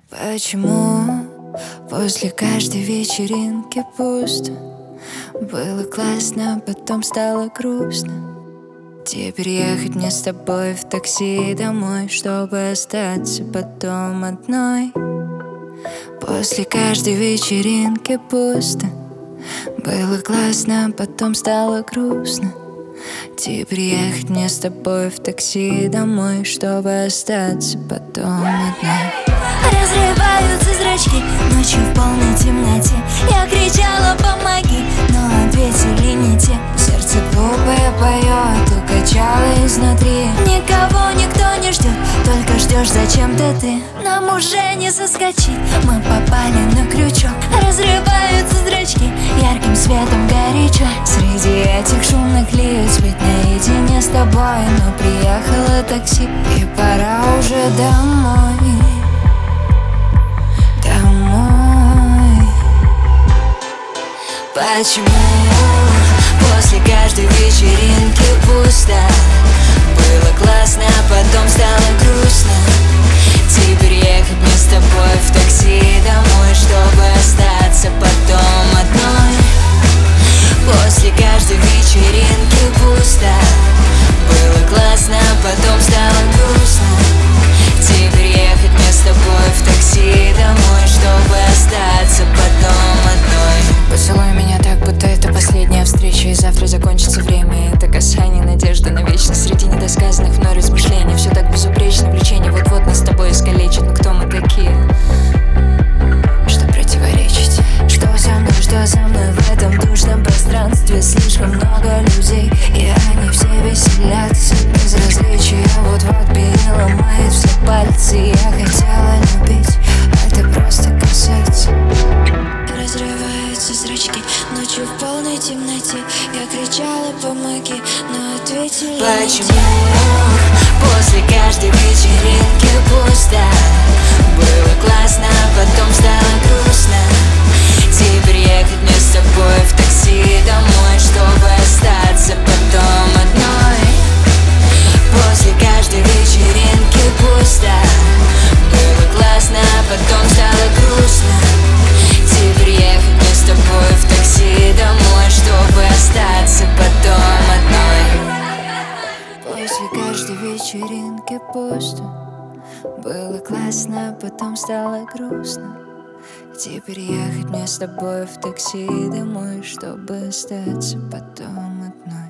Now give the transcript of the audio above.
Почему после каждой вечеринки пусто? Было классно, потом стало грустно. Теперь ехать мне с тобой в такси домой, чтобы остаться потом одной. После каждой вечеринки пусто. Было классно, потом стало грустно. Теперь ехать мне с тобой в такси домой, чтобы остаться потом одной. Разрываются зрачки ночью в полной темноте. Я кричала «помоги», но ответили не те. Сердце глупое поет, укачало изнутри. Никого никто не ждет, только ждешь зачем-то ты. Нам уже не соскочить, мы попали на крючок. Разрываются зрачки, ярким светом горячо. Среди этих шумных лиц быть наедине с тобой. Но приехало такси, и пора уже домой. Домой. Почему после каждой вечеринки пусто? Было классно, потом стало грустно. Теперь ехать мне с тобой в такси домой, чтобы остаться потом одной. После каждой вечеринки пусто. Было классно, потом стало грустно. Теперь ехать мне с тобой в такси домой, чтобы остаться потом одной. Поцелуй меня так, будто это последняя встреча, и завтра закончится время. Это касание, надежда на вечность среди недосказанных мной размышлений. Все так безупречно, влечение вот-вот нас с тобой искалечит. Но кто мы такие, что противоречить? Что за мной в этом душном пространстве? Слишком много людей, и они все веселятся. Безразличие вот-вот переломает все пальцы. Я хотела любить, а ты просто касаться. Разрываются зрачки ночью в полной темноте. Я кричала «помоги», но ответили не те. Почему после каждой вечеринки пусто? Было классно, потом стало грустно. Теперь ехать мне с тобой в такси домой, чтобы остаться потом одной. После каждой вечеринки пусто. Было классно, потом стало грустно. Теперь ехать мне с тобой в такси домой, чтобы остаться потом одной. После каждой вечеринки пусто. Было классно, потом стало грустно. Теперь ехать мне с тобой в такси домой, чтобы остаться потом одной.